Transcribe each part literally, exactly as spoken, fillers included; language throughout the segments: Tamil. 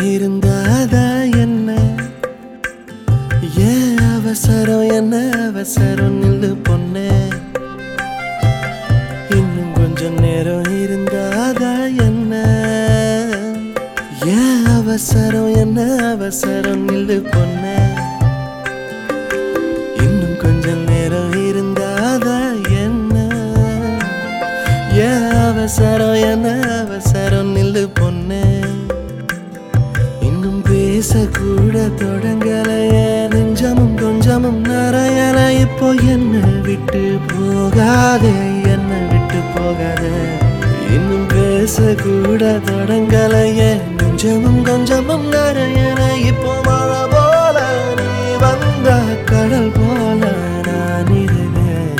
இருந்தாதா என்ன ஏன் அவசரம் என்ன அவசரம் நில்லு பொண்ணே இன்னும் கொஞ்சம் நேரம் இருந்தாதா என்ன ஏன் அவசரம் என்ன அவசரம் நில்லு பொண்ணே இன்னும் கொஞ்சம் நேரம் இருந்தாதா என்ன ஏன் அவசரம் என்ன அவசரம் நில்லு பொண்ணே பேசக்கூட தொடங்கலையே நெஞ்சமும் கொஞ்சமும் நிறையல இப்போ என்ன விட்டு போகாதே என்ன விட்டு போகாதே இன்னும் பேசக்கூட தொடங்கலையே நெஞ்சமும் கொஞ்சமும் நிறையல இப்போ மழை போல நீ வந்த கடல் போல நான் இருவேன்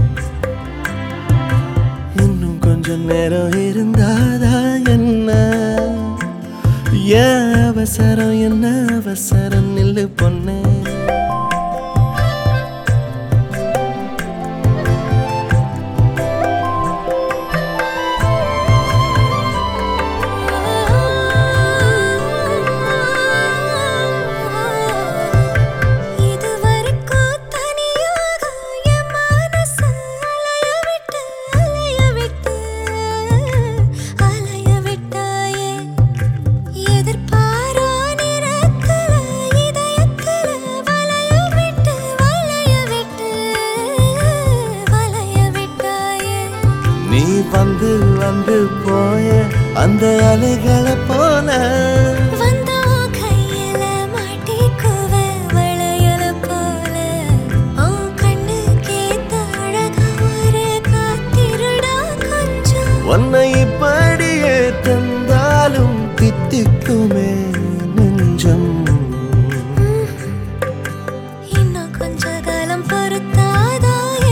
இன்னும் கொஞ்சம் நேரம் இருந்தாதா என்ன ஏன் அவசரம் என்ன அவசரம் நில்லு பொண்ணே நீ வந்து வந்து போய அந்த அலைகளை போல வந்தோ கையில மாட்டிக்குவ வளையல போல ஓ கண்ணு கேத்த அழகா ஒரு காத்திருடா கொஞ்சம் உன்னை இப்படியே தந்தாலும் தித்திக்குமே நெஞ்சம் இன்னும் கொஞ்ச காலம் பொறுத்தாதா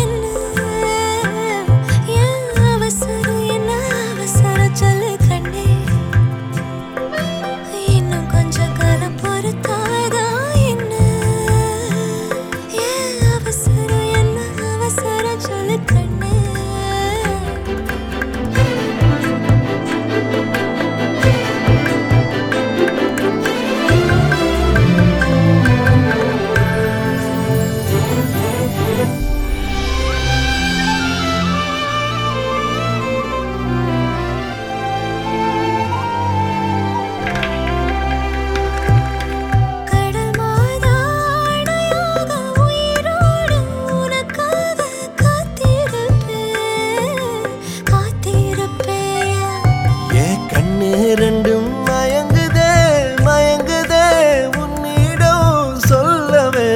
ரெண்டும் மயங்குதே மயங்குதே உன்னிடம் சொல்லவே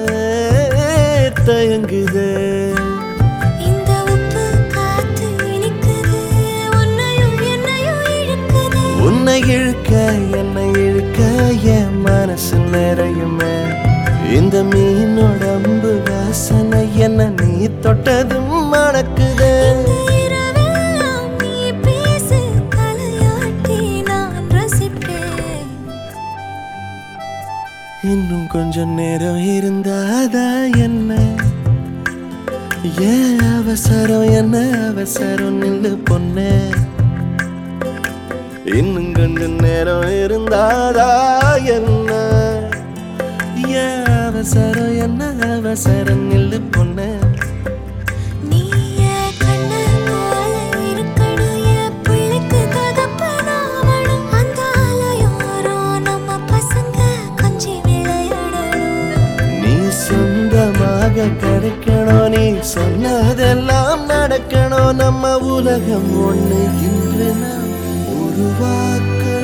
தயங்குதே இந்த உப்பு காத்து இனிக்குது உன்னையும் என்னையும் இழுக்குது உன்னை இழுக்க என்னை இழுக்க என் மனசு நிறையுமே இந்த மீனோடம்பு வாசனை என்ன நீ தொட்டதும் மணக்குதே இன்னும் கொஞ்சம் நேரம் இருந்தாதா என்ன ஏன் அவசரம் என்ன அவசரம் நில்லு பொண்ணே இன்னும் கொஞ்சம் நேரம் இருந்தாதா என்ன ஏன் அவசரம் என்ன அவசரம் நில்லு பொண்ணே கிடைக்கணும் நீ சொன்னதெல்லாம் நடக்கணும் நம்ம உலகம் ஒண்ணு இன்று நாம் உருவாக்க